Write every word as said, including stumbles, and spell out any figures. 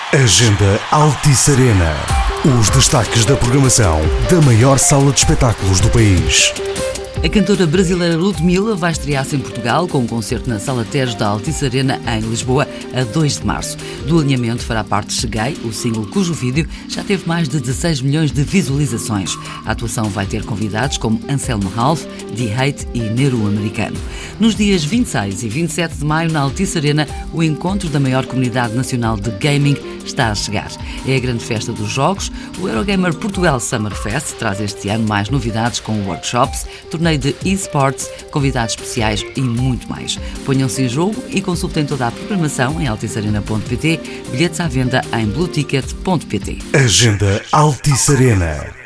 Agenda Altice Arena. Os destaques da programação da maior sala de espetáculos do país. A cantora brasileira Ludmilla vai estrear-se em Portugal com um concerto na Sala Tejo da Altice Arena, em Lisboa, a dois de março. Do alinhamento fará parte Cheguei, o single cujo vídeo já teve mais de dezasseis milhões de visualizações. A atuação vai ter convidados como Anselmo Ralph, D-Hate e Nero Americano. Nos dias vinte e seis e vinte e sete de maio, na Altice Arena, o encontro da maior comunidade nacional de gaming está a chegar. É a grande festa dos jogos. O Eurogamer Portugal Summer Fest traz este ano mais novidades com workshops, torneio de eSports, convidados especiais e muito mais. Ponham-se em jogo e consultem toda a programação em alticearena ponto pt, bilhetes à venda em blueticket ponto pt. Agenda Altice Arena.